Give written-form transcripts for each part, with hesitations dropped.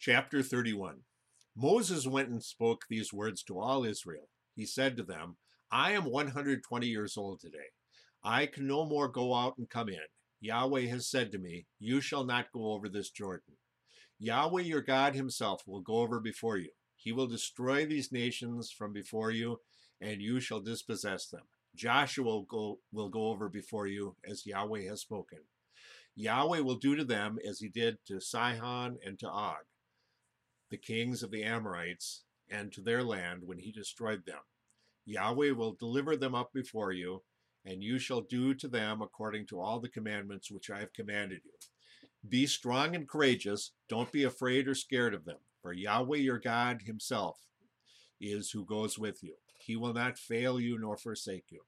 Chapter 31. Moses went and spoke these words to all Israel. He said to them, I am 120 years old today. I can no more go out and come in. Yahweh has said to me, You shall not go over this Jordan. Yahweh your God himself will go over before you. He will destroy these nations from before you, and you shall dispossess them. Joshua will go over before you, as Yahweh has spoken. Yahweh will do to them as he did to Sihon and to Og, the kings of the Amorites, and to their land when he destroyed them. Yahweh will deliver them up before you, and you shall do to them according to all the commandments which I have commanded you. Be strong and courageous. Don't be afraid or scared of them, for Yahweh your God himself is who goes with you. He will not fail you nor forsake you.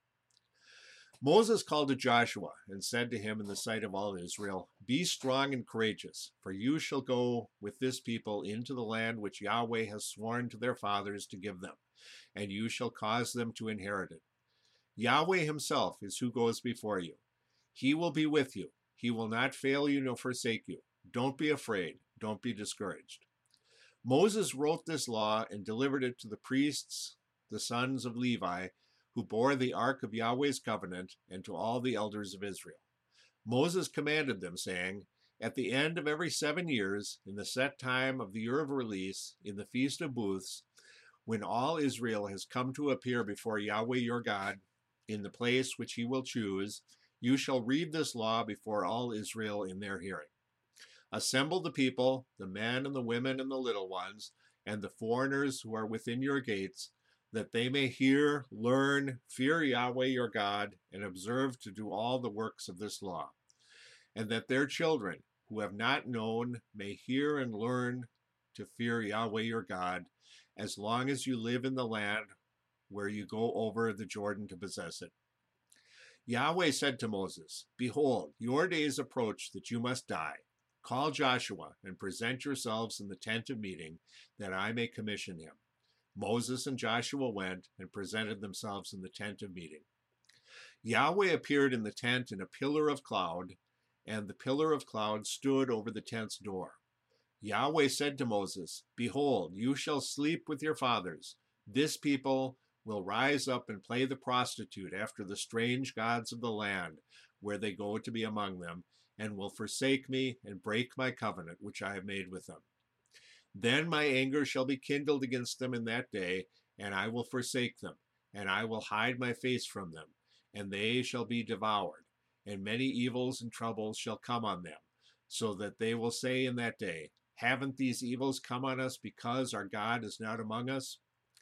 Moses called to Joshua and said to him in the sight of all Israel, Be strong and courageous, for you shall go with this people into the land which Yahweh has sworn to their fathers to give them, and you shall cause them to inherit it. Yahweh himself is who goes before you. He will be with you. He will not fail you nor forsake you. Don't be afraid. Don't be discouraged. Moses wrote this law and delivered it to the priests, the sons of Levi, who bore the ark of Yahweh's covenant, and to all the elders of Israel. Moses commanded them, saying, At the end of every 7 years, in the set time of the year of release, in the Feast of Booths, when all Israel has come to appear before Yahweh your God, in the place which he will choose, you shall read this law before all Israel in their hearing. Assemble the people, the men and the women and the little ones, and the foreigners who are within your gates, that they may hear, learn, fear Yahweh your God, and observe to do all the works of this law, and that their children, who have not known, may hear and learn to fear Yahweh your God, as long as you live in the land where you go over the Jordan to possess it. Yahweh said to Moses, Behold, your days approach that you must die. Call Joshua and present yourselves in the tent of meeting, that I may commission him. Moses and Joshua went and presented themselves in the tent of meeting. Yahweh appeared in the tent in a pillar of cloud, and the pillar of cloud stood over the tent's door. Yahweh said to Moses, Behold, you shall sleep with your fathers. This people will rise up and play the prostitute after the strange gods of the land where they go to be among them, and will forsake me and break my covenant which I have made with them. Then my anger shall be kindled against them in that day, and I will forsake them, and I will hide my face from them, and they shall be devoured, and many evils and troubles shall come on them, so that they will say in that day, Haven't these evils come on us because our God is not among us?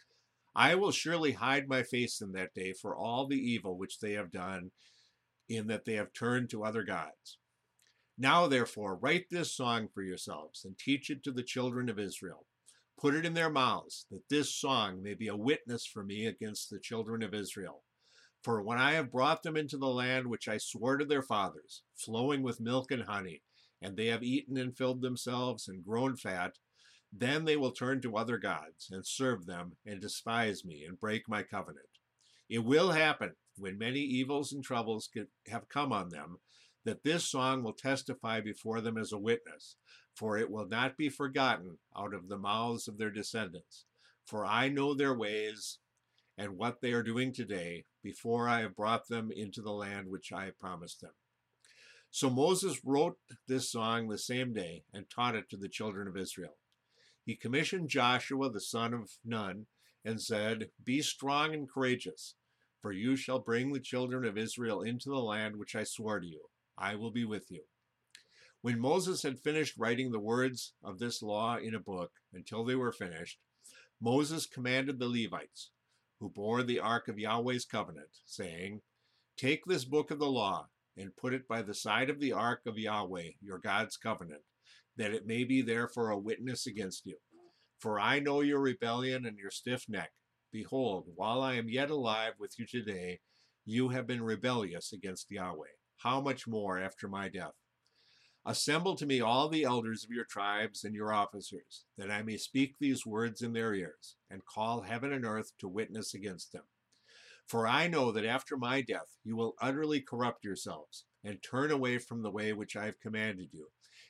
I will surely hide my face in that day for all the evil which they have done, in that they have turned to other gods. Now, therefore, write this song for yourselves, and teach it to the children of Israel. Put it in their mouths, that this song may be a witness for me against the children of Israel. For when I have brought them into the land which I swore to their fathers, flowing with milk and honey, and they have eaten and filled themselves and grown fat, then they will turn to other gods and serve them and despise me and break my covenant. It will happen, when many evils and troubles have come on them, that this song will testify before them as a witness, for it will not be forgotten out of the mouths of their descendants. For I know their ways and what they are doing today, before I have brought them into the land which I have promised them. So Moses wrote this song the same day and taught it to the children of Israel. He commissioned Joshua the son of Nun and said, Be strong and courageous, for you shall bring the children of Israel into the land which I swore to you. I will be with you. When Moses had finished writing the words of this law in a book until they were finished, Moses commanded the Levites, who bore the ark of Yahweh's covenant, saying, Take this book of the law and put it by the side of the ark of Yahweh, your God's covenant, that it may be there for a witness against you. For I know your rebellion and your stiff neck. Behold, while I am yet alive with you today, you have been rebellious against Yahweh. How much more after my death? Assemble to me all the elders of your tribes and your officers, that I may speak these words in their ears, and call heaven and earth to witness against them. For I know that after my death you will utterly corrupt yourselves, and turn away from the way which I have commanded you,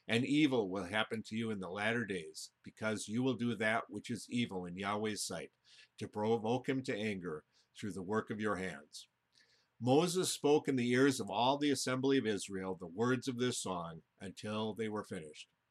And evil will happen to you in the latter days, because you will do that which is evil in Yahweh's sight, to provoke him to anger through the work of your hands. Moses spoke in the ears of all the assembly of Israel the words of this song until they were finished.